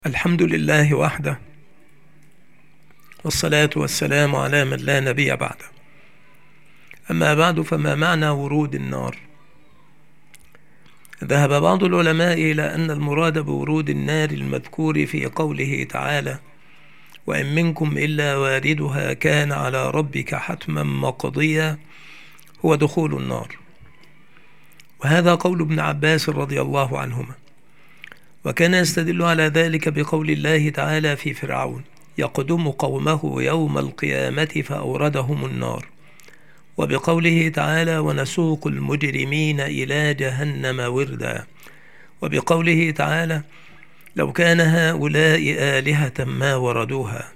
الحمد لله وحده، والصلاة والسلام على من لا نبي بعده. أما بعد، فما معنى ورود النار؟ ذهب بعض العلماء إلى أن المراد بورود النار المذكور في قوله تعالى: وإن منكم إلا واردها كان على ربك حتما مقضيا، هو دخول النار. وهذا قول ابن عباس رضي الله عنهما، وكان يستدل على ذلك بقول الله تعالى في فرعون: يقدم قومه يوم القيامة فأوردهم النار، وبقوله تعالى: ونسوق المجرمين إلى جهنم وردا، وبقوله تعالى: لو كان هؤلاء آلهة ما وردوها.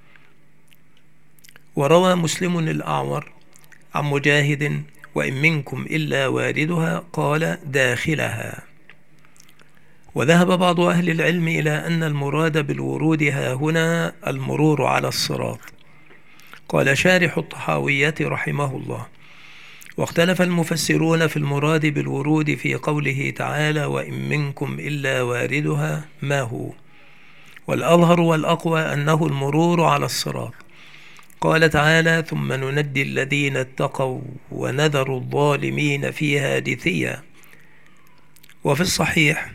وروى مسلم الأعور عن مجاهد: وإن منكم إلا واردها، قال: داخلها. وذهب بعض أهل العلم إلى أن المراد بالورود هنا المرور على الصراط. قال شارح الطحاوية رحمه الله: واختلف المفسرون في المراد بالورود في قوله تعالى: وإن منكم إلا واردها ما هو، والأظهر والأقوى أنه المرور على الصراط. قال تعالى: ثم ننجي الذين اتقوا ونذر الظالمين فيها جثيا. وفي الصحيح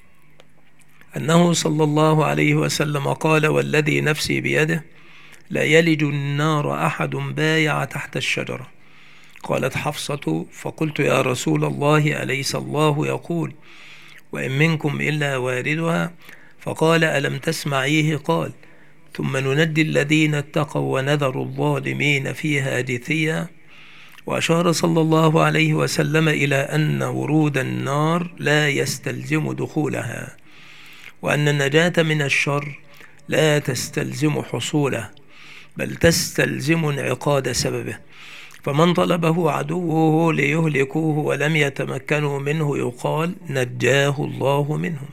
أنه صلى الله عليه وسلم قال: والذي نفسي بيده لا يلج النار أحد بايع تحت الشجرة. قالت حفصة: فقلت يا رسول الله أليس الله يقول: وإن منكم إلا واردها؟ فقال: ألم تسمعيه قال: ثم ننجي الذين اتقوا ونذر الظالمين فيها جثيا. وأشار صلى الله عليه وسلم إلى أن ورود النار لا يستلزم دخولها، وأن النجاة من الشر لا تستلزم حصوله، بل تستلزم انعقاد سببه. فمن طلبه عدوه ليهلكوه ولم يتمكنوا منه يقال: نجاه الله منهم.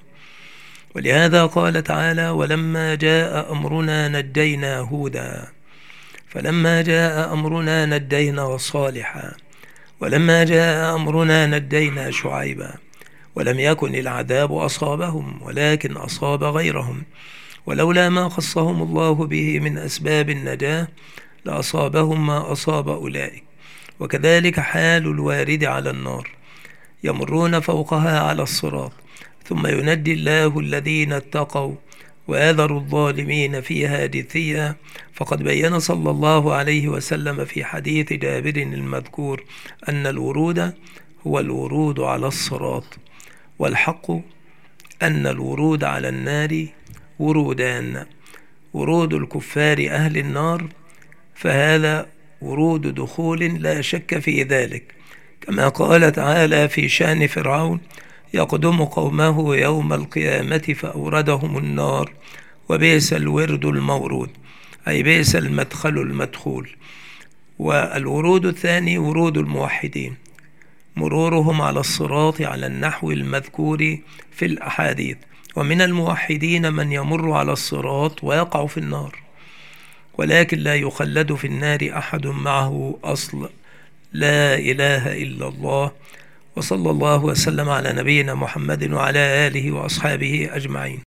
ولهذا قال تعالى: ولما جاء أمرنا نجينا هودا، فلما جاء أمرنا نجينا صالحا، ولما جاء أمرنا نجينا شعيبا، ولم يكن العذاب أصابهم ولكن أصاب غيرهم، ولولا ما خصهم الله به من أسباب النجاة لأصابهم ما أصاب أولئك. وكذلك حال الوارد على النار، يمرون فوقها على الصراط، ثم ينجي الله الذين اتقوا ويذر الظالمين فيها جثيا. فقد بين صلى الله عليه وسلم في حديث جابر المذكور أن الورود هو الورود على الصراط، والحق أن الورود على النار ورودان: ورود الكفار أهل النار، فهذا ورود دخول لا شك في ذلك، كما قال تعالى في شأن فرعون: يقدم قومه يوم القيامة فأوردهم النار وبئس الورد المورود، أي بئس المدخل المدخول. والورود الثاني ورود الموحدين، مرورهم على الصراط على النحو المذكور في الأحاديث. ومن الموحدين من يمر على الصراط ويقع في النار، ولكن لا يخلد في النار أحد معه أصل لا إله إلا الله. وصلى الله وسلم على نبينا محمد وعلى آله وأصحابه أجمعين.